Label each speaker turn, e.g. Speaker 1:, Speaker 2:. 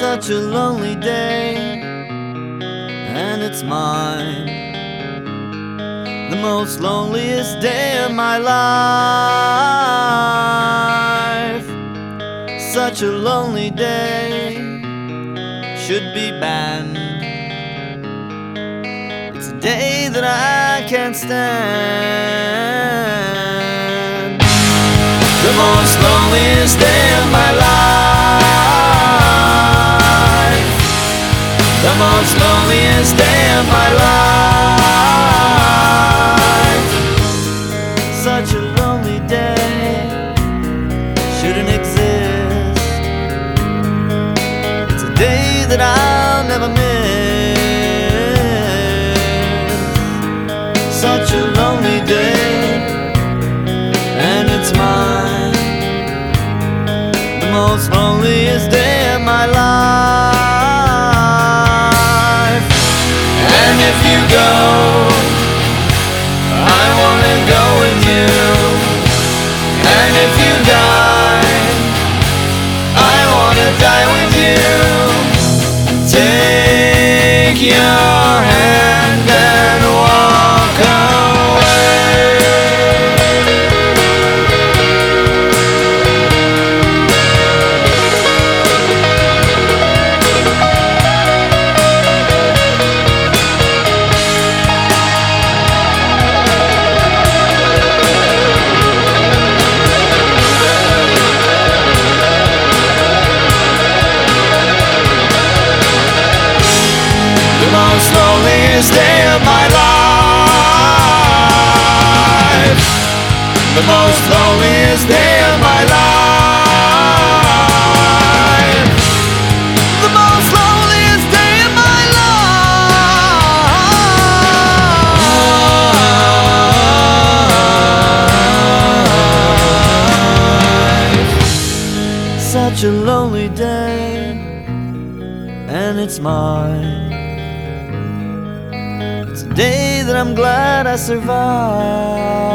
Speaker 1: such a lonely day, and it's mine, the most loneliest day of my life. Such a lonely day should be banned. It's a day that I can't stand. The most loneliest day of my life. The most loneliest day of my life. Such a lonely day shouldn't exist. It's a day that I'll never miss. Such a lonely day, and it's mine, the most loneliest day of my life. And if you go, I wanna go with you. And if you die, I wanna die with you. Take your hand and walk away. The most loneliest day of my life. The most loneliest day of my life. The most loneliest day of my life. Such a lonely day, and it's mine. It's a day that I'm glad I survived.